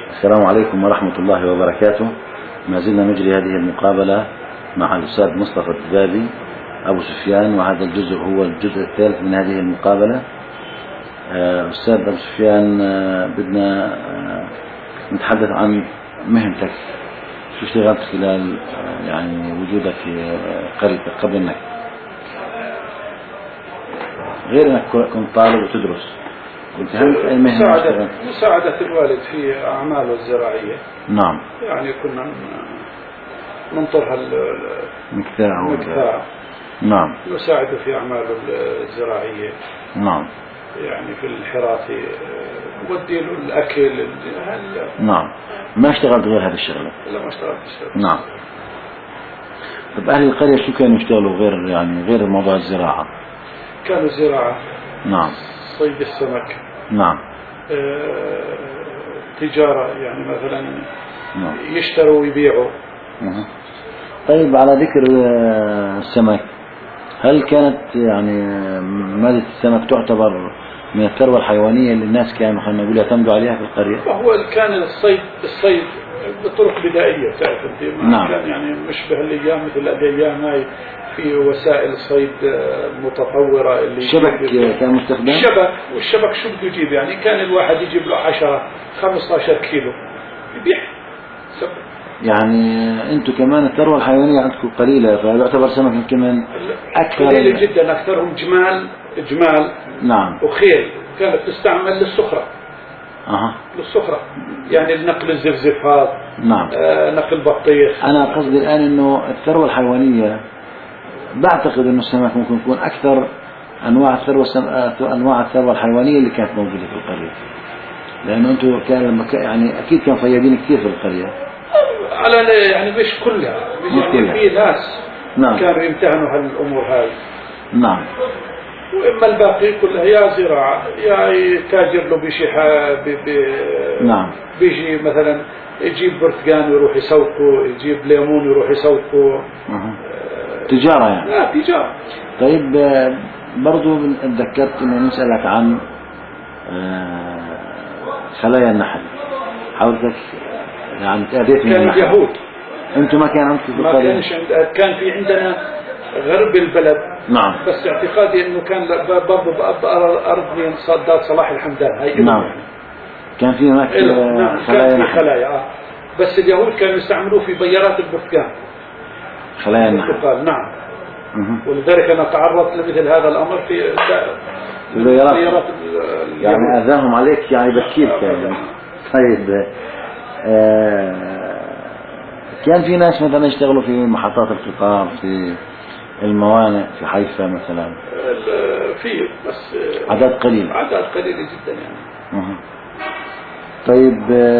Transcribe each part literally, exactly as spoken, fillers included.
السلام عليكم ورحمة الله وبركاته. ما زلنا نجري هذه المقابلة مع الأستاذ مصطفى الدبابي أبو سفيان، وهذا الجزء هو الجزء الثالث من هذه المقابلة. أستاذ أبو سفيان، بدنا نتحدث عن مهنتك. شو اشتغلت خلال يعني وجودك في قريتك قبل انك غير انك كنت طالب وتدرس؟ كنت هم في اي مهنة؟ مساعدة, مساعدة الوالد في أعماله الزراعية. نعم. يعني كنا ننطرها المكتاع. نعم. نساعده في أعماله الزراعية. نعم. يعني في الحراثة، ودي له الأكل. نعم. ما اشتغلت غير هذه الشغلة؟ لا، ما اشتغلت الشغلة. نعم. طب أهل القرية شو كانوا يشتغلوا غير يعني غير موضوع الزراعة؟ كانوا الزراعة. نعم. صيد السمك. نعم. اه تجارة، يعني مثلا نعم. يشتروا ويبيعوا. أه. طيب، على ذكر السمك، هل كانت يعني مادة السمك تعتبر من الثروة الحيوانية اللي الناس كانوا خلينا نقول يعتمدوا عليها في القرية؟ هو كان الصيد الصيد بطرق بدائية، تعرف انت. نعم. كان يعني مشبه الايام مثل الايام هاي، في وسائل صيد متطورة. اللي الشبك كان مستخدم؟ الشبك، والشبك شو بده يجيب؟ يعني كان الواحد يجيب له عشرة خمسة عشر كيلو يبيع سمك. يعني انتم كمان الثروة الحيوانية عندكم قليلة، فيعتبر سمك كمان اكثر. قليل جدا، اكثرهم جمال جمال نعم. وخيل، كانت تستعمل للسخرة. اها. للسخرة، يعني نقل الزفزفات. نعم. آه نقل بطيخ. انا قصدي الان انه الثروة الحيوانية، بعتقد انه السمك ممكن يكون اكثر انواع الثروة انواع الثروة الحيوانية اللي كانت موجودة في القرية، لانه انتم كان لما يعني اكيد كان صيادين كثير في القرية. على يعني مش كلها، يعني في ناس. نعم. كانوا يمتهنوا هالامور هاي. نعم. واما الباقي كلها يا زراعة يا يتاجر له بشيء. بي بي نعم. بيجي مثلا يجيب برتقان ويروح يسوقه، يجيب ليمون ويروح يسوقه. أه. تجارة يعني. لا، تجارة. طيب، برضو تذكرت انه نسألك عن خلايا النحل. حاولتك يعني تأذيت من كان اليهود. انتم ما كان عندكم في ما القرية؟ كانش عند... كان في عندنا غرب البلد. نعم. بس اعتقادي انه كان برضه بأرض من صدات صلاح الحمدان. هاي نعم. يعني. كان في هناك نعم. خلايا كان في نحل. خلايا. آه. بس اليهود كانوا يستعملوه في بيارات البرتقال. خلايا النحل. نعم. مه. ولذلك انا تعرضت لمثل هذا الامر في البيارات. بيارات يعني اذاهم عليك يعني بكير كان. طيب، آه كان في ناس مثلا يشتغلوا في محطات القطار، في الموانئ في حيفا مثلا؟ في، بس عدد قليل. عدد قليل جدا يعني. مه. طيب،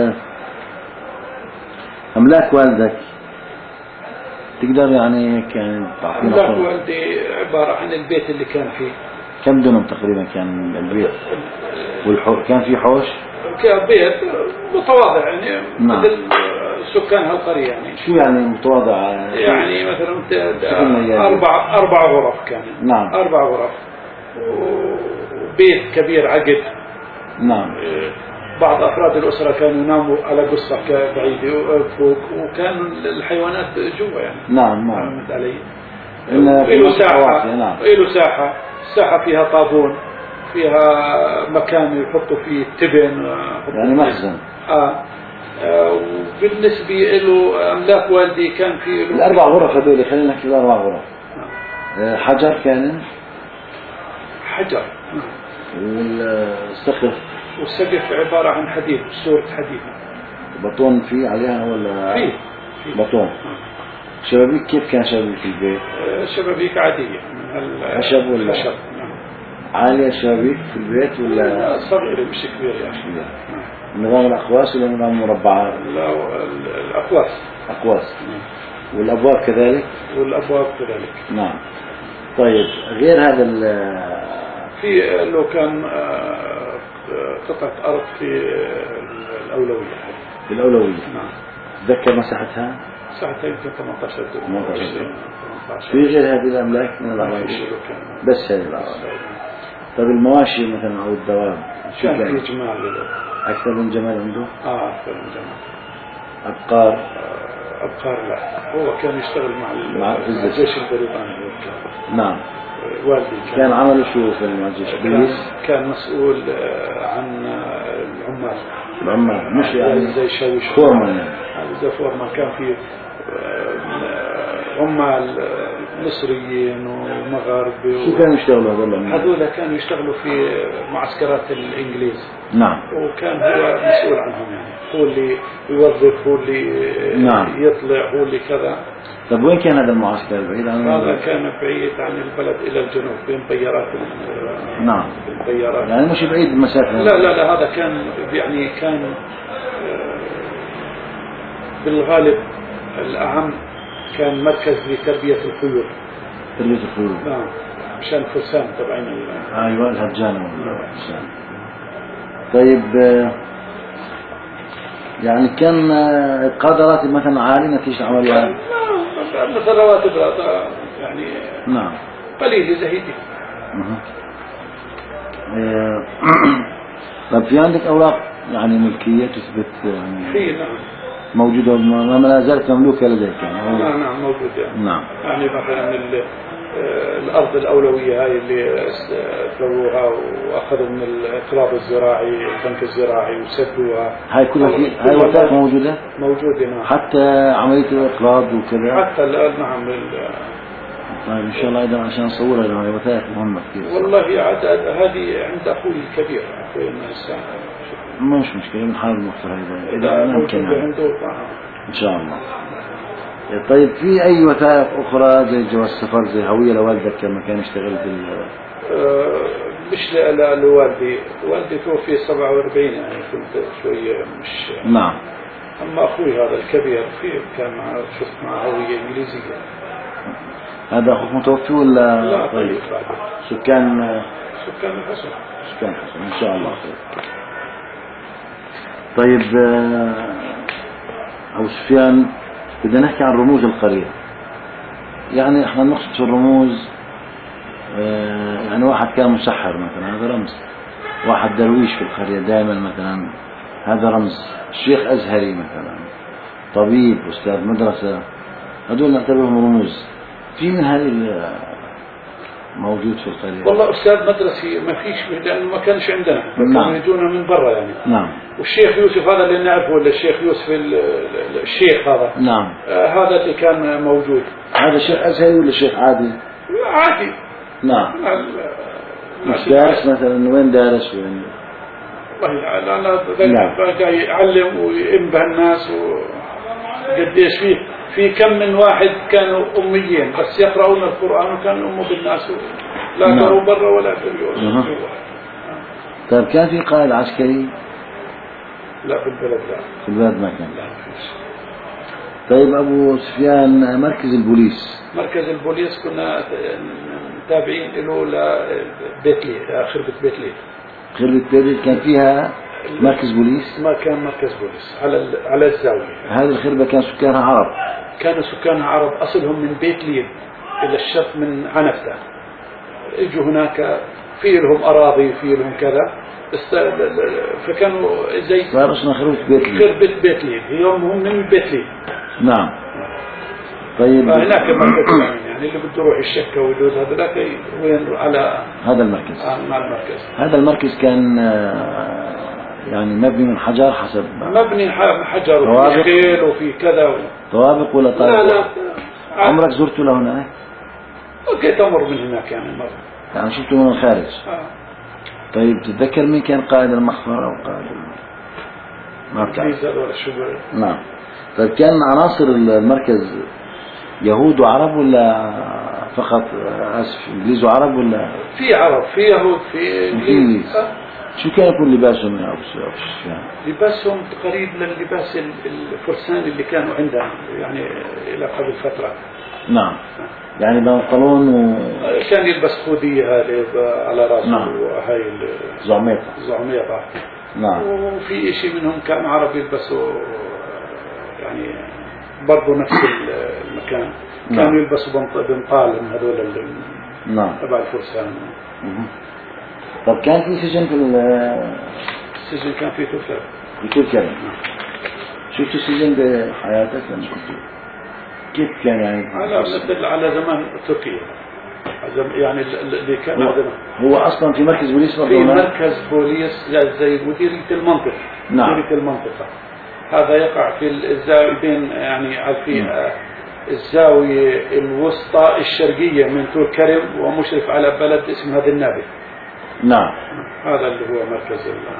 أملاك والدك تقدر يعني كان تعطينا؟ أملاك والدي عبارة عن البيت اللي كان فيه. كم دنم تقريبا كان البيت؟ والحو... كان في حوش؟ كان بيت متواضع يعني. نعم. مثل سكان هالقرية يعني. شو يعني متواضع؟ يعني مثلا أربع أربع غرف كان. نعم. أربع غرف وبيت كبير عقد. نعم. بعض أفراد الأسرة كانوا يناموا على قصة بعيدة فوق، وكان الحيوانات جوا يعني. نعم. نعم. علي. له ساحة. نعم. له ساحة. ساحة فيها طابون، فيها مكان يحطوا فيه تبن. يعني مخزن. آه. آه. وبالنسبة له أملاك والدي كان في الأربع غرف هذول، خلينا نحكي الأربع غرف. آه. حجر كان؟ حجر. والسقف؟ والسقف عبارة عن حديد، صورة حديد. بطون فيه عليها ولا؟ فيه. بطون. شبابيك كيف كان شبابيك البيت؟ آه. شبابيك عادية من خشب ولا؟ خشب. عالية الشبابيك في البيت ولا؟ صغيرة مش كبيرة يعني. نظام الأقواس ولا نظام مربعات؟ لا، الأقواس. أقواس. والأبواب كذلك؟ والأبواب كذلك. نعم. طيب، غير هذا في لو كان قطعة أرض في الأولوية. في الأولوية. نعم. تذكر مساحتها؟ مساحتها يمكن ثمانية عشر دقيقة. ثمانية عشر. في غير هذه الأملاك من الأراضي؟ بس هذه الأراضي. طيب، المواشي مثلا أو الدواب؟ كان في جمال. أكثر من جمال عنده؟ آه أكثر من جمال. أبقار؟ أبقار لا، هو كان يشتغل مع مع الجيش البريطاني. نعم. والدي كان, كان عمله شو في الجيش البوليس؟ كان مسؤول عن العمال. العمال مش يعني زي شوي فورمان يعني. زي فورمان. كان في عمال مصريين ومغاربة. شو كانوا يشتغلوا هذول؟ هذول كانوا يشتغلوا في معسكرات الإنجليز. نعم. وكان هو مسؤول عنهم يعني، هو اللي يوظف، هو اللي نعم. يطلع، هو اللي كذا. طيب وين كان هذا المعسكر؟ بعيد عن هذا كان بعيد عن البلد إلى الجنوب بين بيارات. نعم. بيارات. يعني مش بعيد مسافة. لا لا لا، هذا كان يعني كان بالغالب الأهم كان مركز لتربية الخيول. تربية الخيول. نعم. مشان الفرسان تبعين. أيوة الهجان والفرسان. طيب يعني كان قاد راتب مثلا عالي نتيجة عمليات؟ مثلا رواتب يعني نعم قليلة زهيدة. طيب في عندك أوراق يعني ملكية تثبت يعني؟ في نعم موجودة، ما لا زالت مملوكة لديك يعني؟ نعم نعم موجودة. نعم. يعني مثلا الأرض الأولوية هاي اللي سووها وأخذوا من الإقراض الزراعي، البنك الزراعي، وسدوها، هاي كلها في هاي وثائق موجودة؟ موجودة نعم. حتى عملية الإقراض وكذا؟ حتى الآن نعم. طيب إن شاء الله أيضا عشان نصورها لها وثائق مهمة كثير. والله عاد هذه عند أخوي الكبير، أخوي الناس. مش مشكلة بنحاول نوفر هذا إذا ممكن إن شاء الله. طيب في أي وثائق أخرى زي جواز سفر، زي هوية لوالدك لما كان يشتغل في أه مش لوالدي، والدي توفي سبعة وأربعين يعني كنت شوية مش. نعم. أما أخوي هذا الكبير فيه كان معه شفت معه هوية إنجليزية. هذا أخوك متوفي ولا؟ لا طيب. سكان سكان الحسن. سكان الحسن إن شاء الله خير. طيب أبو سفيان بدنا نحكي عن رموز القرية. يعني احنا نقصد في الرموز يعني واحد كان مسحر مثلا هذا رمز، واحد درويش في القرية دائما مثلا هذا رمز، الشيخ أزهري مثلا، طبيب، أستاذ مدرسة، هذول نعتبرهم رموز. في من هذه موجود في القرية؟ والله أستاذ مدرسي ما فيش، لأنه ما كانش عندنا. نعم. يجونا من برا يعني. نعم. والشيخ يوسف هذا اللي نعرفه، ولا الشيخ يوسف الشيخ هذا. نعم. آه هذا اللي كان موجود. هذا شيخ أزهري ولا شيخ عادي؟ عادي. نعم. مش دارس مثلا؟ وين دارس وين؟ والله أنا ذلك يعلم وينبه الناس وقديش فيه في كم من واحد كانوا أميين بس يقرؤون القرآن وكانوا أموا بالناس لا نعم. كانوا برا ولا في اليوم. طيب كان في قائد عسكري؟ لا في البلد لا. في البلد ما كان. لا فيش. طيب أبو سفيان مركز البوليس؟ مركز البوليس كنا تابعين له لبيتلي، خربة بيتلي. خربة بيتلي كان فيها مركز بوليس؟ ما كان مركز بوليس، على على الزاوية. هذه الخربة كان سكانها عرب؟ كانوا سكانها عرب، أصلهم من بيت ليد إلى الشرق من عنفة. اجوا هناك في لهم أراضي في لهم كذا، فكانوا زي صار اسمها خربة بيت ليد. خربة بيت ليد، اليوم هم من بيت ليد. نعم. طيب هناك مركز يعني اللي بده يروح الشكة ويدوز هذاك وين على هذا المركز. آه مع المركز. هذا المركز كان يعني مبني من حجر حسب مبني حجر وفي خيل وفي كذا و... طوابق ولا طابق؟ لا لا. عمرك زرت له هناك؟ اوكي تمر من هناك يعني مرة. يعني شفته من الخارج. آه. طيب تتذكر مين كان قائد المخفر او قائد ما بتعرف؟ ولا شو. نعم. طيب كان عناصر المركز يهود وعرب ولا فقط اسف انجليز وعرب ولا؟ في عرب في يهود في انجليز. آه. شو كان يكون لباسهم يا ابو سفيان؟ لباسهم قريب للباس الفرسان اللي كانوا عندنا يعني الى قبل فتره. نعم. يعني بنطلون و... كان يلبس خودية هذه على راسه. نعم. وهي زعميطة. زعميطة. نعم. وفي شيء منهم كان عرب يلبسوا يعني برضو نفس المكان. نعم. كانوا يلبسوا بنطال من هذول ال... نعم. تبع الفرسان. طب كان في سجن في السجن كان في طول كرم. في طول كرم. شفت السجن بحياتك لما كنت كيف كان يعني؟ على على زمان تركيا يعني اللي كان هو, هو أصلا في مركز بوليس في مركز بوليس زي مديرية المنطقة. نعم. مديرية المنطقة هذا يقع في الزاوية بين يعني في نعم. الزاوية الوسطى الشرقية من طول كرم ومشرف على بلد اسمه هذا النابي. نعم. هذا اللي هو مركز الله.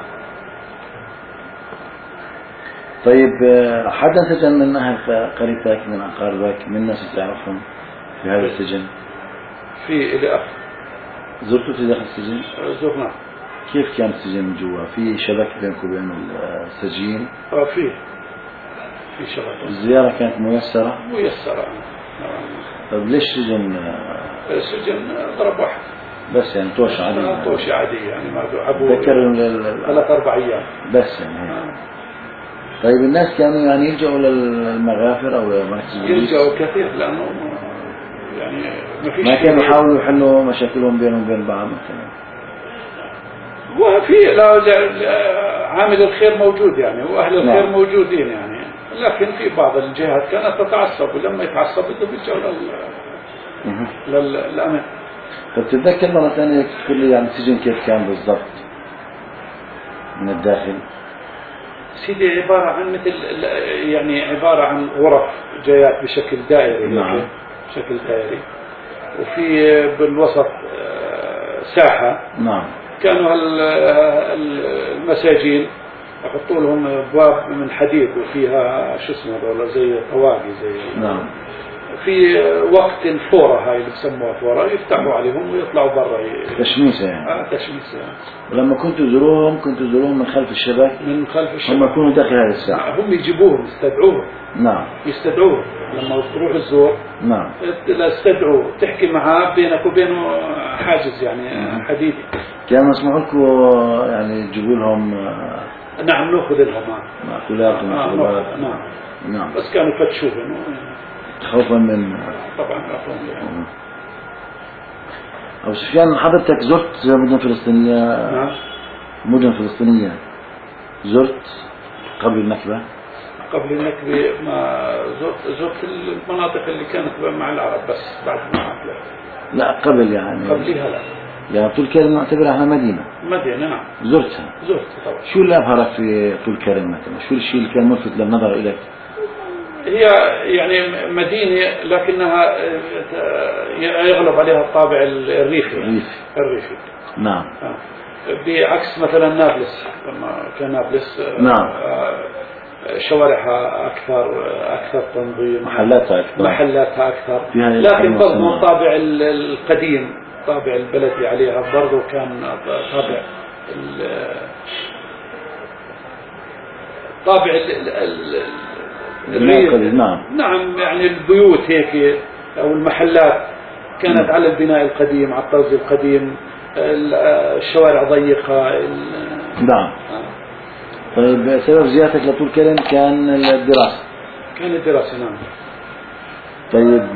طيب حدا سجن من أهل قريتك من أقاربك من الناس تعرفهم في هذا السجن؟ في إلى أخ. زرته في داخل السجن؟ زرنا. كيف كان السجن من جوا؟ في شبكة بينك وبين السجين؟ اه في في شبكة. الزيارة كانت ميسرة؟ ميسرة. طيب ليش سجن؟ السجن ضرب واحد. بس يعني طوشة عادية. طوشة عادية يعني ما عبوا. ذكر ثلاث أربع أيام. بس يعني. آه. طيب الناس كانوا يعني يلجأوا للمغافر أو لمركز البوليس؟ يلجأوا كثير لأنه يعني ما فيش. ما كانوا يحاولوا يحلوا مشاكلهم بينهم وبين بعض مثلا؟ وفي عامل الخير موجود يعني وأهل الخير نعم. موجودين يعني لكن في بعض الجهات كانت تتعصب ولما يتعصب بيرجعوا لل للأمن. طب تتذكر مرة ثانية تقول لي يعني السجن كيف كان بالضبط من الداخل؟ سيدي عبارة عن مثل يعني عبارة عن غرف جايات بشكل دائري. نعم. بشكل دائري وفي بالوسط ساحة. نعم. كانوا المساجين يحطوا لهم ابواب من حديد وفيها شو اسمه ولا زي طواقي زي. نعم. في وقت الفورة هاي اللي بسموها فورة يفتحوا عليهم ويطلعوا برا. تشميسة يعني. آه تشميسة يعني. ولما كنتوا تزوروهم كنتوا تزوروهم من خلف الشباك؟ من خلف الشباك. هم يكونوا داخل هذه الساعة. هم يجيبوهم يستدعوهم. نعم. يستدعوه لما تروح الزور. نعم. استدعوه تحكي معاه بينك وبينه حاجز يعني حديدي. كان مسموح لكم يعني تجيبوا لهم؟ نعم نأخذ لهم مأكولات ومشروبات. آه نعم. نعم. بس كانوا يفتشوهم خوفا من. طبعا خوفا يعني. أبو سفيان حضرتك زرت مدن فلسطينية؟ نعم. مدن فلسطينية زرت قبل النكبة؟ قبل النكبة ما زرت زرت المناطق اللي كانت مع العرب بس بعد ما لا. لا قبل يعني. قبلها لا. يعني طول كرم نعتبرها احنا مدينة. مدينة نعم. زرتها؟ زرت طبعا. شو اللي أبهرك في طول كرم مثلا؟ شو الشيء اللي كان ملفت للنظر إليك؟ هي يعني مدينة لكنها يغلب عليها الطابع الريفي. الريفي. الريفي. نعم. بعكس مثلا نابلس لما كان نابلس. نعم. شوارعها أكثر أكثر تنظيم. محلاتها أكثر. محلاتها أكثر. لكن برضو الطابع القديم الطابع البلدي عليها برضو كان طابع الطابع ال نعم. نعم يعني البيوت هيك أو المحلات كانت نعم. على البناء القديم على الطرز القديم الشوارع ضيقة. نعم. طيب سبب زيارتك لطول كرم كان الدراسة؟ كان الدراسة نعم. طيب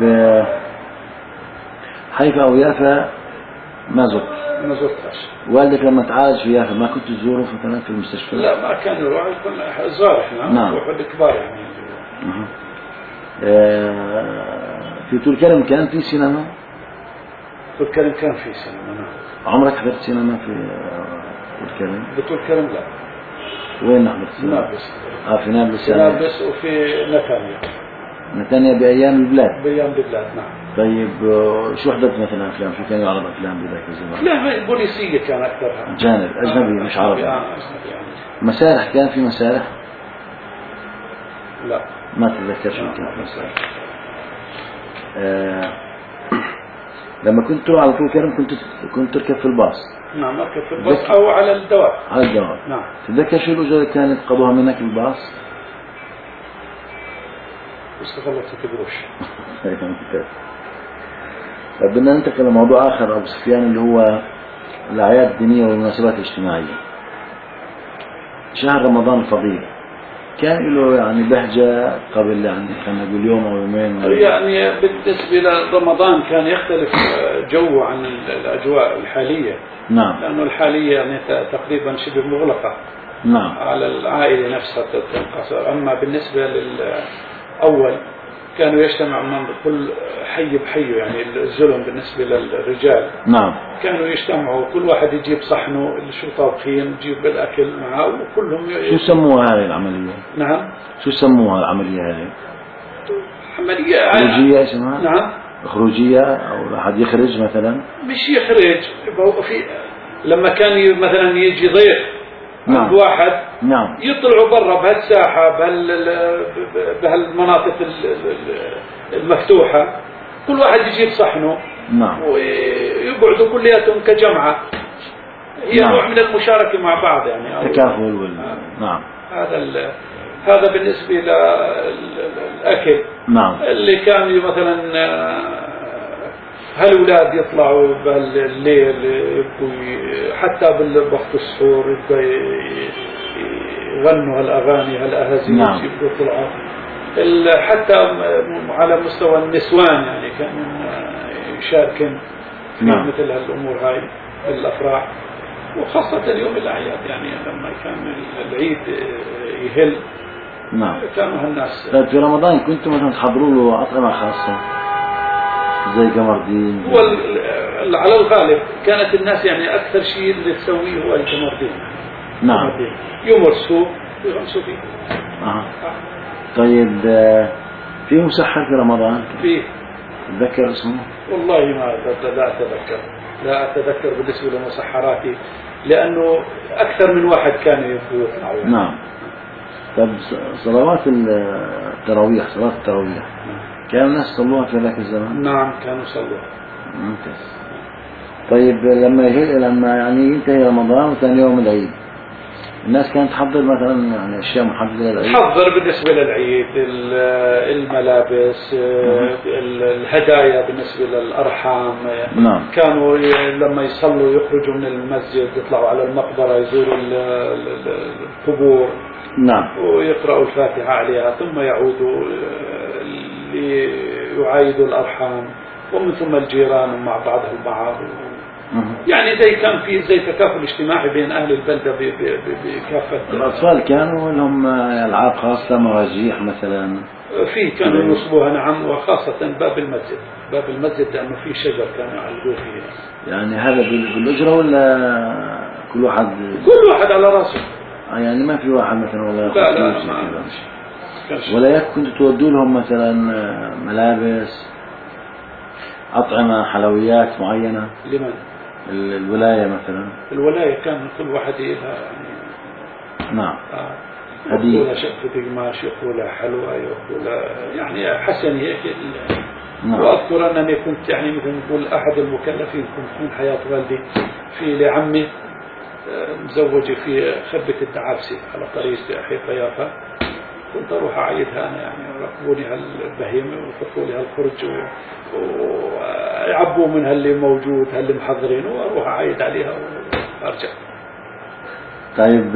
حيفا أو يافا ما زرت؟ ما زرتش. والدك لما تعالج في يافا ما كنت تزوره مثلا في المستشفى؟ لا ما كان يروح يكون زار احنا. نعم. نروح الكبار يعني. آه في طول كرم كان في سينما؟ طول كرم كان في سينما نعم. عمرك حضرت سينما في طول كرم؟ بطول كرم لا. وين حضرت سينما؟ نابلس. اه في نابلس. في نابلس وفي نتانيا. نتانيا بأيام البلاد؟ بأيام البلاد نعم. طيب شو حضرت مثلا أفلام؟ شو كان يعرض أفلام بذاك الزمان؟ لا بوليسية كان أكثرها. جانب أجنبي. آه مش عربي. آه أجنبي يعني. مسارح كان في مسارح؟ لا ما تتذكر شو كان في مسارح. آه لما كنت تروح على طول كرم كنت كنت تركب في الباص؟ نعم أركب في الباص أو على الدواب. على الدواب نعم. تتذكر شو الأجرة اللي كانت قضوها منك بالباص؟ بس خلصت قروش. طيب بدنا ننتقل لموضوع آخر أبو سفيان اللي هو الأعياد الدينية والمناسبات الاجتماعية. شهر رمضان الفضيل كان له يعني بهجة قبل يعني خلينا نقول يوم أو يومين؟ يعني بالنسبة لرمضان كان يختلف جو عن الأجواء الحالية. نعم. لأنه الحالية يعني تقريبا شبه مغلقة. نعم. على العائلة نفسها تنقصر. أما بالنسبة للأول كانوا يجتمعوا من كل حي بحيه، يعني الظلم بالنسبة للرجال نعم. كانوا يجتمعوا كل واحد يجيب صحنه اللي شو طابخين يجيب بالأكل معه وكلهم شو سموها هذه العملية؟ نعم. شو سموها العملية هذه؟ عملية خروجية اسمها؟ نعم. خروجية أو أحد يخرج مثلا؟ مش يخرج، في لما كان مثلا يجي ضيف نعم. عند واحد نعم. يطلعوا برا بهالساحة بهال بهالمناطق المفتوحة، كل واحد يجيب صحنه نعم. ويقعدوا كلياتهم كجمعة، هي نعم. نوع من المشاركة مع بعض يعني تكافل وال... نعم. هذا ال... هذا بالنسبة للأكل. نعم. اللي كان مثلا هالأولاد يطلعوا بالليل يبقوا حتى بالوقت السحور يبقوا يغنوا هالأغاني هالأهازيج. نعم. يبقوا يطلعوا حتى على مستوى النسوان يعني كان يشاركن في نعم. مثل هالأمور هاي بالأفراح، وخاصة يوم الأعياد يعني لما كان العيد يهل. نعم. كانوا هالناس. طيب في رمضان كنتم مثلا تحضروا له أطعمة خاصة زي قمردين؟ هو على الغالب كانت الناس يعني أكثر شيء اللي تسويه هو القمردين. نعم. يمرسوا ويغمسوا فيه. أه. طيب في مسحر في رمضان؟ فيه. تذكر اسمه؟ والله ما لا أتذكر لا أتذكر بالنسبة لمسحراتي، لأنه أكثر من واحد كان يطلعوا. نعم. طيب صلوات التراويح صلاة التراويح كانوا الناس يصلوها في ذاك الزمان؟ نعم كانوا يصلوها. ممتاز. طيب لما لما يعني ينتهي رمضان وثاني يوم العيد الناس كانت تحضر مثلا يعني اشياء محدده للعيد؟ تحضر بالنسبه للعيد الملابس، الهدايا بالنسبه للارحام. نعم. كانوا لما يصلوا يخرجوا من المسجد يطلعوا على المقبره يزوروا القبور. نعم. ويقرأوا الفاتحة عليها ثم يعودوا ليعايدوا الأرحام ومن ثم الجيران مع بعضها البعض. يعني زي كان في زي تكافل اجتماعي بين أهل البلدة بكافة. الأطفال كانوا لهم ألعاب خاصة مراجيح مثلا؟ في كانوا ينصبوها نعم، وخاصة باب المسجد باب المسجد لأنه في شجر كانوا يعلقوه فيه. يعني هذا بالأجرة ولا كل واحد؟ كل واحد على راسه يعني ما في واحد مثلا ولا لا لا ما ولا كنت تودوا لهم مثلا ملابس أطعمة حلويات معينة؟ لمن؟ الولاية مثلا. الولاية كان كل واحد لها يعني. نعم. آه. هدية. يقولها شقة قماش، يقولها حلوى، يقولها يعني حسن هيك. نعم. وأذكر أنني كنت يعني مثل نقول أحد المكلفين كنت من حياة والدي في لعمي مزوجة في خربة الدعابسة على طريق حيفا يافا، كنت أروح أعيدها أنا يعني يركبوني هالبهيمة ويحطوا لي هالخرج ويعبوا منها اللي موجود هاللي محضرين وأروح أعيد عليها وأرجع. طيب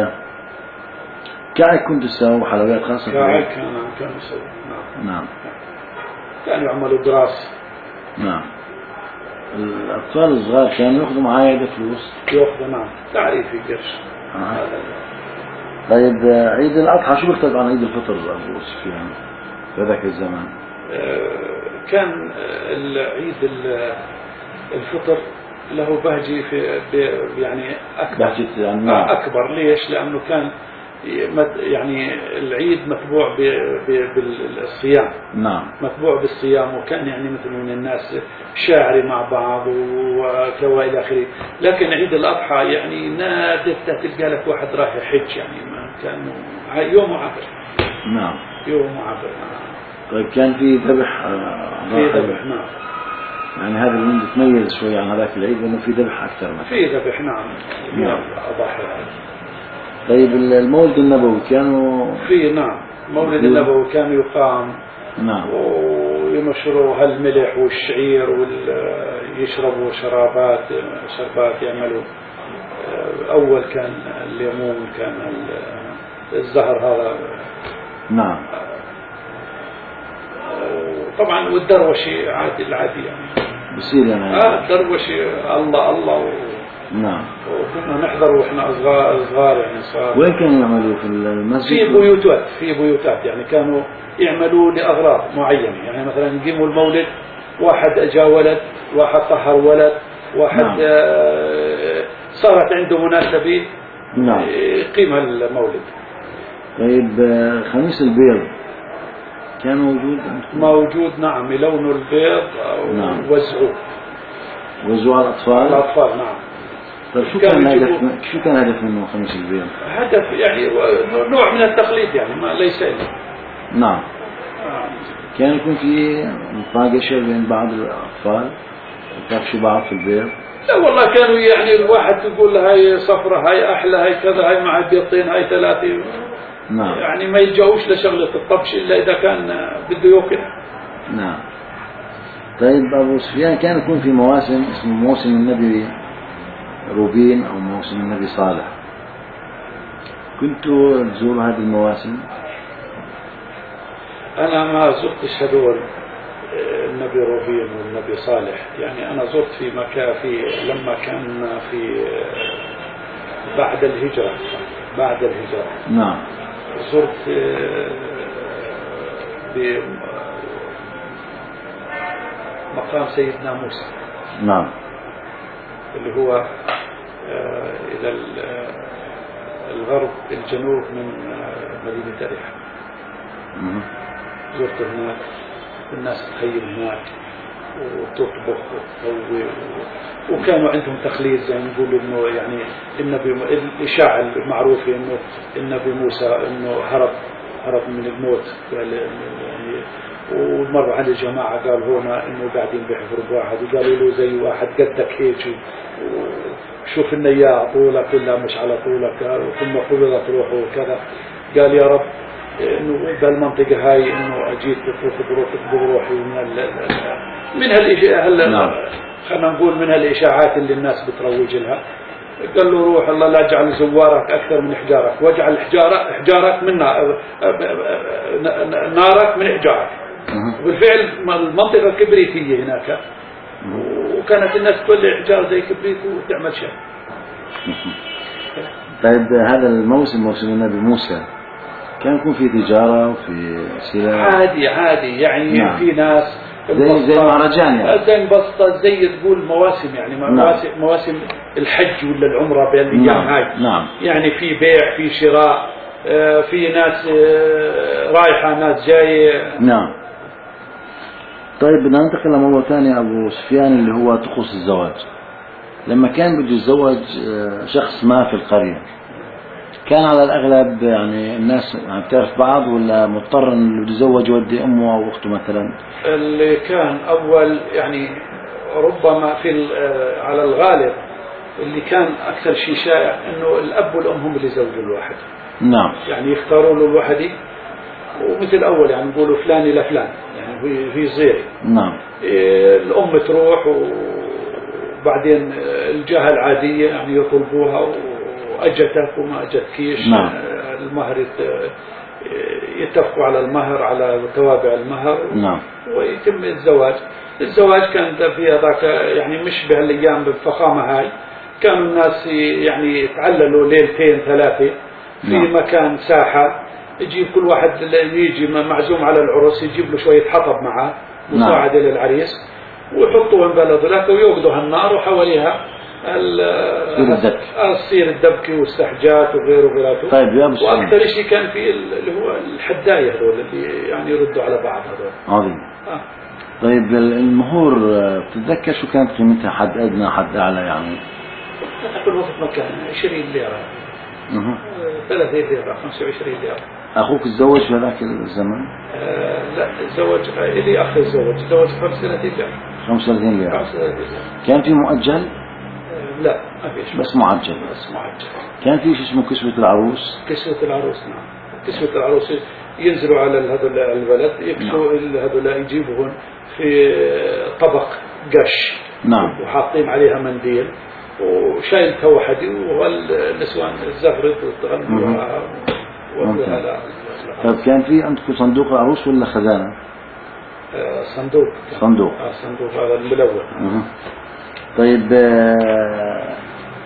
كعك كنت تسوي حلويات خاصة؟ كعك كان كان يسوي. نعم. نعم. كانوا يعملوا دراسة. نعم. الأطفال الصغار كانوا يأخذوا معايا فلوس؟ يأخذوا نعم تعريفي قرش. آه. طيب عيد الأضحى شو بيختلف عن عيد الفطر أبو سفيان في ذاك الزمان؟ كان العيد الفطر له بهجة في يعني أكبر. بهجة يعني أكبر ليش؟ لأنه كان يعني العيد متبوع بالصيام. نعم. متبوع بالصيام، وكان يعني مثل من الناس شاعري مع بعض وكوا إلى آخره. لكن عيد الأضحى يعني نادر تلقى لك واحد راح يحج يعني ما كان يوم عبر. نعم. يوم عبر. طيب كان في ذبح؟ في ذبح نعم. يعني هذا اللي يتميز شوي عن هذاك العيد انه في ذبح اكثر مثلا. في ذبح نعم. نعم. أضحى. طيب المولد النبوي كانوا في نعم مولد النبوي كان يقام. نعم. وينشروا هالملح والشعير ويشربوا شرابات شربات يعملوا. أول كان الليمون، كان الزهر هذا. نعم. طبعا والدروشي عادي العادي يعني بصير يعني اه الدروشي الله الله نعم. وكنا نحضر واحنا صغار صغار يعني صار. وين كانوا يعملوا في المسجد؟ في بيوتات في بيوتات يعني كانوا يعملوا لأغراض معينة، يعني مثلا يقيموا المولد، واحد أجا ولد، واحد طهر ولد، واحد نعم. صارت عنده مناسبة نعم. يقيم المولد. طيب خميس البيض كان موجود؟ موجود نعم، لونه البيض نعم. وزعوه وزعوا الأطفال؟ الأطفال نعم. طيب شو كان هدف شو كان هدف منه خميس البيض؟ هدف يعني نوع من التقليد يعني ما ليس إلا. نعم. كان يكون في مفاقشة بين بعض الأطفال يكافشوا بعض في البيض؟ لا والله كانوا يعني الواحد تقول هاي صفرة هاي أحلى هاي كذا هاي مع بيضتين هاي ثلاثة. نعم. يعني ما يلجأوش لشغلة الطبش إلا إذا كان بده يوكل. نعم. طيب أبو سفيان كان يكون في مواسم اسمه موسم النبي روبين أو موسم النبي صالح، كنتوا تزوروا هذه المواسم؟ أنا ما زرتش هذول النبي روبين والنبي صالح، يعني أنا زرت في مكان في لما كان في بعد الهجرة بعد الهجرة نعم. زرت بمقام سيدنا موسى. نعم. اللي هو إلى الغرب الجنوب من مدينة أريحة. زرت هناك، الناس تخيم هناك وتطبخ وتسوي، وكانوا عندهم تقليد زي ما نقول انه يعني النبي الاشاعه المعروفه انه النبي موسى انه هرب هرب من الموت، يعني ومر على الجماعه قال هنا انه قاعدين بيحفروا بواحد وقالوا له زي واحد قدك هيك وشوف لنا اياه طولك ولا مش على طولك، ثم قبضت روحه وكذا. قال يا رب انه بالمنطقه هاي انه اجيت بروحي من ال من هالاشياء هلا نعم. خلينا نقول من هالاشاعات اللي الناس بتروج لها. قال له روح الله لا اجعل زوارك اكثر من احجارك، واجعل احجارك احجارك من نارك من احجارك. وبالفعل المنطقه كبريتيه هناك، وكانت الناس تولع احجار زي كبريت وتعمل شيء. طيب هذا الموسم موسم النبي موسى كان يكون في تجارة وفي سلاح عادي عادي يعني. نعم. في ناس زي زي مهرجان يعني زي انبسطة زي تقول مواسم يعني مواسم نعم. مواسم الحج ولا العمرة بين نعم. هاي نعم. يعني في بيع في شراء، في ناس رايحة ناس جاية. نعم. طيب بدنا ننتقل لموضوع ثاني أبو سفيان اللي هو طقوس الزواج. لما كان بده يتزوج شخص ما في القرية كان على الأغلب يعني الناس يعني بتعرف بعض ولا مضطر إنه اللي بده يتزوج يودي أمه أو أخته مثلا؟ اللي كان أول يعني ربما في على الغالب اللي كان أكثر شيء شائع إنه الأب والأم هم اللي يزوجوا الواحد. نعم. يعني يختاروا له الوحدي ومثل أول يعني نقولوا فلان إلى فلان يعني في في صغير. نعم. الأم تروح وبعدين الجهة العادية يعني يطلبوها وأجتك وما أجتكيش. نعم. المهر يتفقوا على المهر على توابع المهر. نعم. ويتم الزواج. الزواج كان في هذاك يعني مش بهالأيام بالفخامة هاي، كانوا الناس يعني يتعللوا ليلتين ثلاثة في نعم. مكان ساحة، يجيب كل واحد يجي معزوم على العرس يجيب له شوية حطب معه مساعدة نعم. للعريس، ويحطوهم بلد ذاك ويوقدوا هالنار وحواليها الصير الدبكي والسحجات وغيره وغيره. طيب يا أبو سفيان واكثر شيء كان في اللي هو الحدايه هذول اللي يعني يردوا على بعض هذول. عظيم. آه. طيب المهور بتتذكر شو كانت قيمتها، حد ادنى حد اعلى يعني؟ تقريبا وقت ما كان عشرين ليره. اها ثلاثين ليره خمسة وعشرين ليره. اخوك تزوج في هذاك الزمن؟ آه لا تزوج لي اخي تزوج تزوج خمسة وثلاثين ليره. خمسة وثلاثين ليره. خمسة وثلاثين ليره. كان في مؤجل؟ لا ما فيش بس معجل. بس معجل. كان في شيء اسمه كسوة العروس؟ كسوة العروس نعم. كسوة العروس ينزلوا على هذول البلد يكسوا نعم. هذول يجيبوهم في طبق قش نعم. وحاطين عليها منديل وشايلتها وحدي والنسوان الزغرت وتغنوا وهذا. طيب كان في عندكم صندوق العروس ولا خزانة؟ آه صندوق. صندوق. آه صندوق هذا الملون. طيب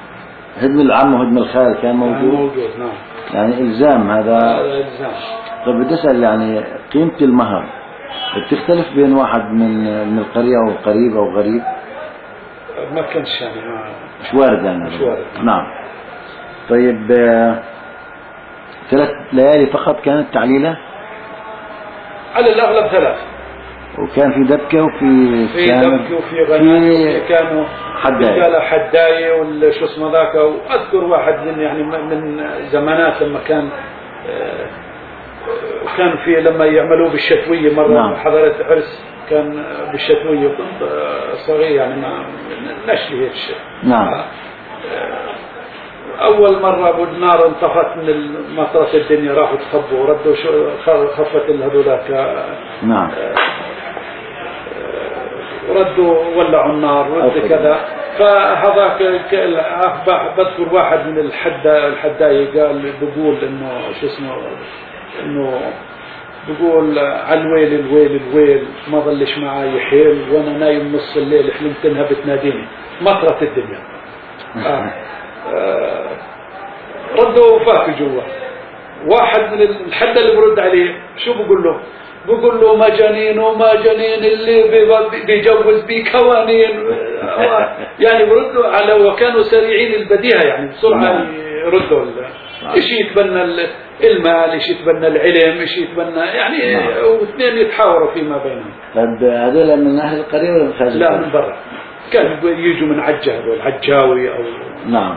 هدم العم وهدم الخال كان موجود؟ موجود نعم. يعني إلزام هذا. هذا إلزام. طيب بدي أسأل يعني قيمة المهر بتختلف بين واحد من من القرية أو قريب أو غريب؟ ما كانش يعني ما مش وارد يعني. مش وارد. نعم. طيب آه ثلاث ليالي فقط كانت تعليلة؟ على الأغلب ثلاث. وكان في دبكة وفي في دبكة وفي غناء وفي كانوا حداية حداية ولا شو اسمه ذاك. وأذكر واحد من يعني من زمانات لما كان كان في لما يعملوه بالشتوية مرة. نعم. حضرت عرس كان بالشتوية كنت صغير يعني ما نشلي هيك شيء. نعم. أول مرة النار انطفت من مطرة الدنيا راحوا تخبوا وردوا خفت هذولاك. نعم. ردوا ولعوا النار ورد كذا. فهذاك بذكر واحد من الحدا الحداية قال بقول إنه شو اسمه إنه بقول على الويل الويل الويل ما ظلش معي حيل وأنا نايم نص الليل حلمت إنها بتناديني مطرة الدنيا. آه. آه. ردوا وفاك جوا. واحد من الحدا اللي برد عليه شو بقول له؟ بقول له مجانين ومجانين اللي بيجوز بكوانين. يعني بردوا على وكانوا سريعين البديهة يعني بسرعة يردوا. إيش يتبنى المال إيش يتبنى العلم إيش يتبنى يعني واثنين يتحاوروا فيما بينهم. طيب هذول من أهل القرية ولا من خارج؟ لا من برا. كانوا يجوا من عجة هذول عجاوي أو. نعم.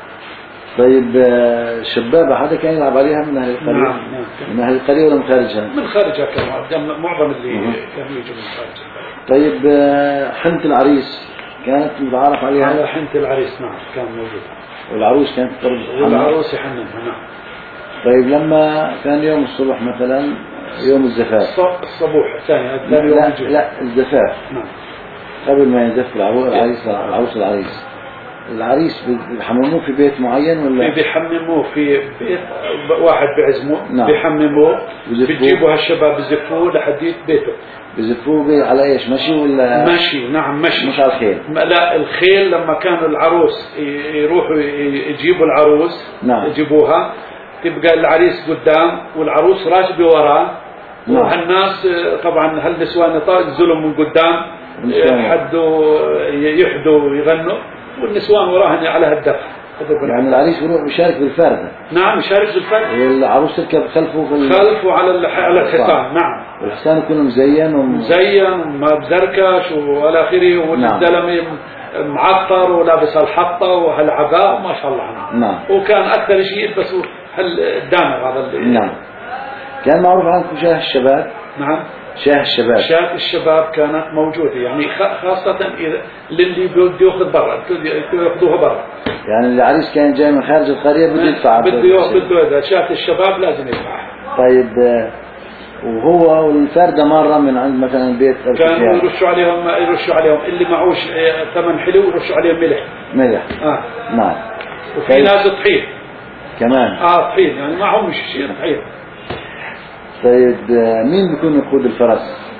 طيب الشباب هذا كان يلعب عليها من أهل القرية؟ نعم. من أهل القرية ولا من خارجها؟ من خارجها كانوا معظم اللي كانوا يجوا من خارجها. طيب حنة العريس كانت متعارف عليها؟ على حنة العريس نعم كان موجود. والعروس كانت تقرب؟ والعروس يحننها نعم. طيب لما كان يوم الصبح مثلا يوم الزفاف. الصبوح الثاني الثاني يوم الجمعة. لا الزفاف. نعم. قبل ما يزف العروس العروس العريس العريس بيحمموه في بيت معين ولا؟ بيحمموه في بيت واحد بعزمه. نعم. بيحمموه بيجيبوا هالشباب بيزفوه لحديت بيته. بيزفوه بي على ايش مشي ولا؟ مشي نعم مشي. مش على الخيل؟ لا الخيل لما كانوا العروس يروحوا يجيبوا العروس. نعم. يجيبوها تبقى العريس قدام والعروس راكبه وراه. نعم. وهالناس طبعا هالنسوان ينزلوا من قدام حدوا يحدوا ويغنوا والنسوان وراهن على هالدفع. يعني العريس يروح يشارك بالفردة. نعم يشارك بالفردة. والعروس تركب خلفه في خلفه على على الحصان. نعم. والحصان يكون مزين ومزين وما بزركش والى اخره. والزلمه معطر ولابس الحطه وهالعباء ما شاء الله عنه. نعم. وكان اكثر شيء يلبسوا هالدامغ هذا اللي. نعم. كان معروف عنكم شاه الشباب. نعم. شاه الشباب. شاه الشباب كانت موجودة يعني خاصة إذا اللي بده يأخذ برا يأخذوها برا. يعني العريس كان جاي من خارج القرية بده يدفع. بده بده إذا شاه الشباب لازم يدفع. طيب وهو والفردة مرة من عند مثلا بيت كانوا يرشوا عليهم يرشوا عليهم اللي معوش ثمن حلو يرشوا عليهم ملح. ملح. آه. نعم. وفي طيب. ناس طحين. كمان. اه طحين يعني معهم شيء طحين. طيب مين بيكون يقود الفرس؟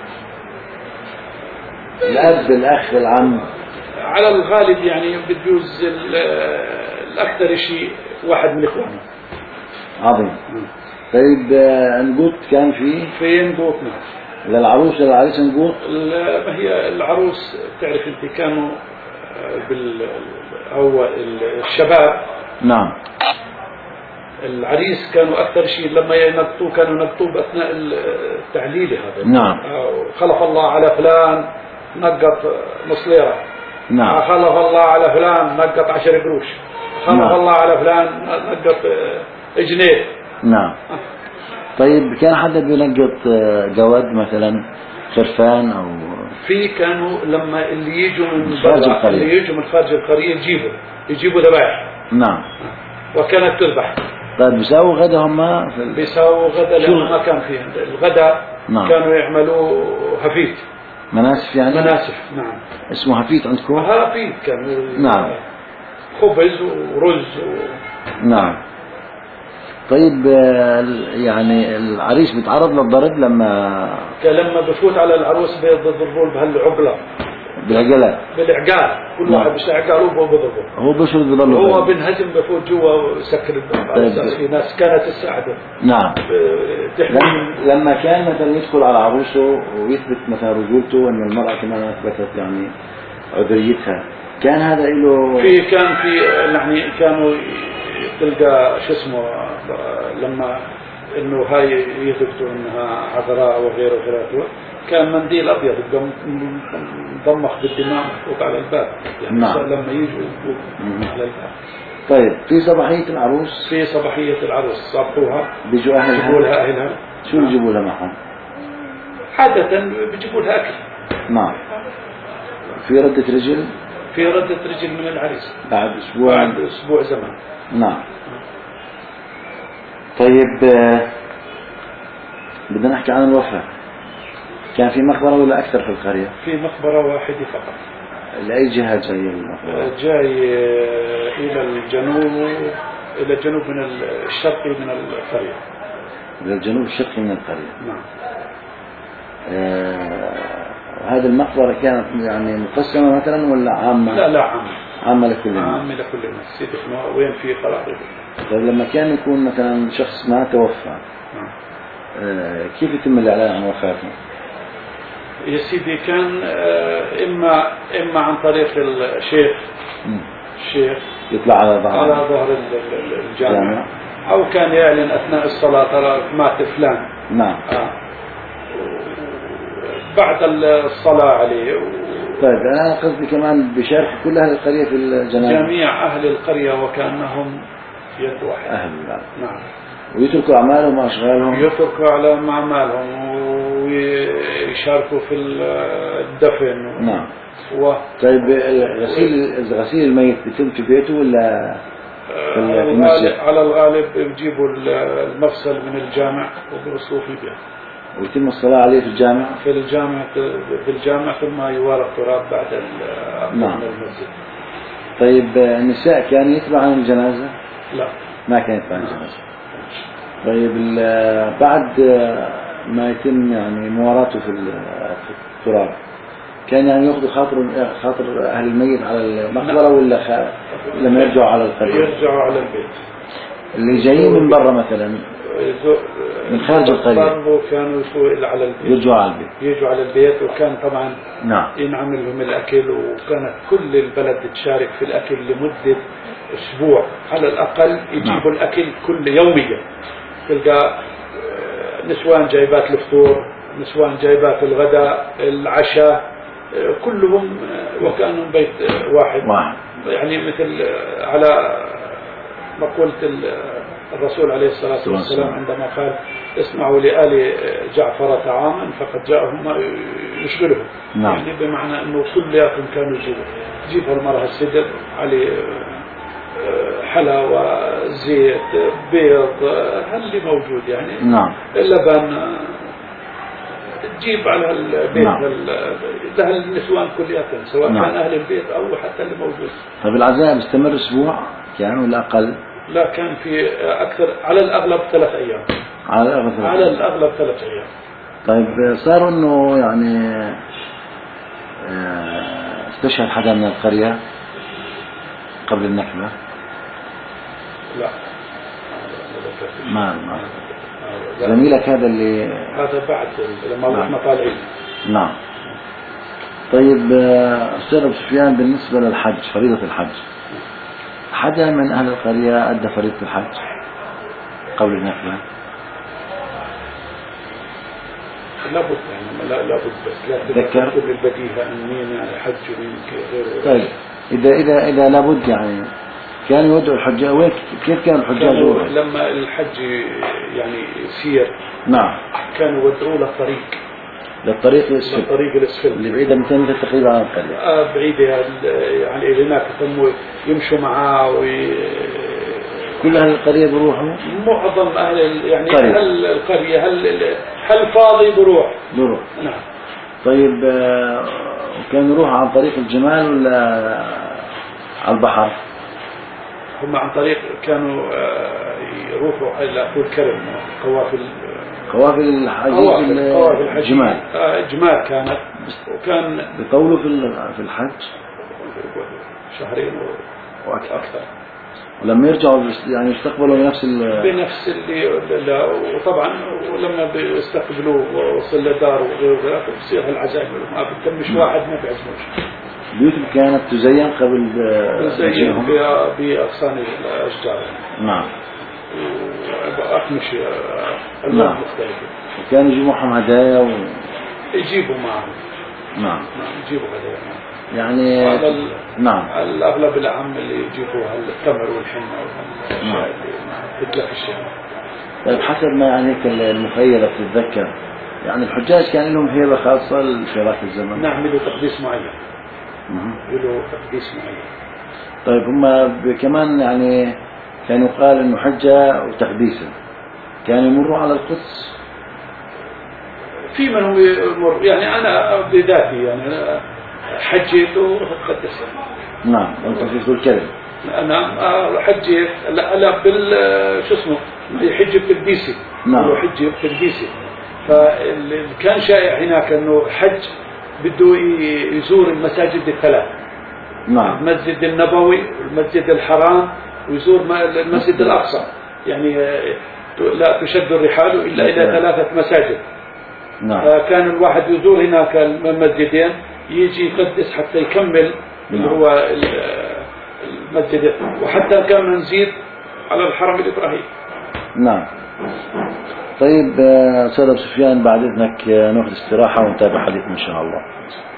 الأب الأخ العم؟ على الغالب يعني بتجوز الأكثر شيء واحد من إخوانه. عظيم. طيب نقوط كان فيه؟ في نقوط نعم. للعروس للعريس نقوط؟ ما هي العروس تعرف أنت كانوا بال أو الشباب. نعم. العريس كانوا أكثر شيء لما ينقطوا كانوا ينقطوا بأثناء التعليل هذا. نعم. خلف الله على فلان نقط نص ليرة. نعم. خلف الله على فلان نقط عشر قروش. خلف نعم. الله على فلان نقط جنيه. نعم. طيب كان حدا بينقط جواد مثلا خرفان أو؟ في كانوا لما اللي يجوا من برا اللي يجوا من خارج القرية يجيبوا يجيبوا ذبائح. نعم. وكانت تذبح. طيب بيساووا غدا هم في ال... بيساووا غدا لأنه ما كان فيه الغدا. نعم. كانوا يعملوا هفيت. مناسف يعني؟ مناسف نعم. اسمه هفيت عندكم؟ هفيت كان. نعم. خبز ورز و... نعم. طيب يعني العريس بيتعرض للضرب لما لما بفوت على العروس بيضربوا بهالعقلة بالعقلات بالعقال، كل واحد بيشتغل عقال وهو بضربه، هو بشر بضله هو بنهزم بفوت جوا وسكر الباب على اساس في ناس كانت تساعده. نعم. تحمي. لما كان مثلا يدخل على عروسه ويثبت مثلا رجولته ان المرأة كمان اثبتت يعني عذريتها، كان هذا له في كان في يعني كانوا تلقى شو اسمه لما انه هاي يثبتوا انها عذراء وغيره وغيره، كان منديل ابيض مضمخ بالدماء فوق على الباب يعني. نعم. لما يجوا على الباب. طيب في صباحية العروس، في صباحية العروس صبحوها، بيجوا اهلها، بيجيبوا لها اهلها. شو بيجيبوا لها معهم؟ عادة بيجيبوا لها اكل. نعم. في ردة رجل، في ردة رجل من العريس بعد اسبوع، بعد اسبوع زمان. نعم. طيب بدنا نحكي عن الوفاة. كان في مقبرة ولا أكثر في القرية؟ في مقبرة واحدة فقط. لأي جهة جاي المقبرة؟ جاي إلى الجنوب، إلى الجنوب من الشرقي من القرية. إلى الجنوب الشرقي من القرية. نعم. آه هذه المقبرة كانت يعني مقسمة مثلا ولا عامة؟ لا لا عامة. عامة لكل الناس. عامة لكل الناس. يدفنوا وين في خلاص. طيب لما كان يكون مثلا شخص ما توفى، نعم. آه كيف يتم الإعلان عن وفاته؟ يا سيدي كان إما إما عن طريق الشيخ، الشيخ يطلع على ظهر على ظهر الجامع، أو كان يعلن أثناء الصلاة ترى مات فلان. نعم. آه. بعد الصلاة عليه. طيب أنا قصدي كمان بشارك كل أهل القرية في الجنازة. جميع أهل القرية وكأنهم يد واحد. أهل الله. نعم. ويتركوا أعمالهم وأشغالهم. يتركوا على أعمالهم ويشاركوا في الدفن. نعم. و... طيب غسيل غسيل الميت بيتم في بيته ولا في المسجد؟ على الغالب بيجيبوا المغسل من الجامع وبيرصوه في البيت. ويتم الصلاة عليه في الجامع؟ في الجامع في الجامع ثم يوارى التراب بعد نعم. المسجد. طيب النساء كان يتبع عن الجنازة؟ لا ما كان يتبع عن الجنازة. طيب بعد ما يتم يعني مواراته في التراب كان يعني يأخذ خاطر خاطر أهل الميت على المقبرة ولا خ... لما يرجعوا على القرية؟ يرجعوا على البيت. اللي جايين من برا مثلا من خارج القرية كانوا يسووا على البيت، يرجعوا على البيت، يجوا على البيت. وكان طبعا نعم ينعمل لهم الأكل، وكانت كل البلد تشارك في الأكل لمدة أسبوع على الأقل. يجيبوا نعم. الأكل كل يوميا، تلقى نسوان جايبات الفطور، نسوان جايبات الغداء العشاء، كلهم وكانوا بيت واحد. واحد يعني مثل على مقولة الرسول عليه الصلاة والسلام عندما قال اسمعوا لآل جعفر طعاما فقد جاءهم ما يشغلهم. نعم. يعني بمعنى أنه كلياتهم كانوا يجيبوا، تجيب المرأة السدر عليه حلاوة زيت بيض اللي موجود يعني. نعم. اللبن تجيب على البيت. نعم. لها النسوان كلياتهم سواء نعم. كان أهل البيت أو حتى اللي موجود. طيب العزاء بيستمر أسبوع يعني ولا أقل؟ لا كان في أكثر، على الأغلب ثلاث أيام. على الأغلب ثلاث على الأغلب ثلاث أيام. طيب صار إنه يعني استشهد حدا من القرية قبل النكبة؟ لا ما ما زميلك هذا اللي هذا بعد لما احنا طالعين. نعم. طيب أستاذ أبو سفيان بالنسبة للحج، فريضة الحج، حدا من أهل القرية أدى فريضة الحج قبل النكبة؟ لابد يعني لا لابد بس لا تذكر كل البديهة أن مين يعني حج ومين غيره. طيب إذا إذا إذا لابد يعني كانوا يودعوا الحجاج، وين كيف كانوا الحجاج؟ لما الحج يعني يسير نعم كانوا يودعوا له الطريق، للطريق الاسفل، للطريق الاسفل اللي بعيدة مئتين متر تقريبا عن القرية. آه بعيدة يعني إلى هناك ثم يمشوا معاه وي... كل أهل القرية بروحوا؟ معظم أهل يعني قرية. هل القرية هل هل فاضي بروح؟ بروح. نعم. طيب كان يروح عن طريق الجمال ولا على البحر؟ هم عن طريق كانوا يروحوا إلى طول كرم قوافل قوافل الحج الجمال. آه جمال كانت وكان بيطولوا في في الحج شهرين وأكثر. ولما يرجعوا يعني يستقبلوا بنفس ال بنفس اللي لا. وطبعا ولما بيستقبلوه ووصل لدار وغير ذلك بصير هالعزائم ما بتمش واحد ما بيعزموش. بيوتهم كانت تزين قبل تزين بأغصان الأشجار. نعم. وأقمش ألوان مختلفة. وكانوا يجيبوا معهم هدايا و... يجيبوا معهم. نعم. نعم يجيبوا هدايا معهم. يعني ال... نعم. الأغلب الأعم اللي يجيبوها التمر والحنة والأشياء اللي تتلف الشيء. طيب حسب ما يعني المخيلة تتذكر يعني الحجاج كان لهم هيبة خاصة في ذاك الزمن. نعم له تقديس معين. له تقديس معين. طيب هم كمان يعني كان يقال انه حجة وتقديسا كانوا يمروا على القدس. في من هو يمر يعني أنا بذاتي يعني أنا حجيت وتقدست. نعم أنت في ذو الكلم. أنا حجيت لا لا بال شو اسمه حج بتقديسي. نعم. حج بتقديسي. فكان شائع هناك إنه حج بده يزور المساجد الثلاث. نعم. المسجد النبوي والمسجد الحرام ويزور المسجد الأقصى يعني لا تشد الرحال إلا إلى ثلاثة مساجد. نعم. فكان الواحد يزور هناك المسجدين يجي يقدس حتى يكمل اللي هو المسجد وحتى كان نزيد على الحرم الإبراهيمي. نعم. طيب أستاذ أبو سفيان بعد إذنك نأخذ استراحة ونتابع حديثنا إن شاء الله.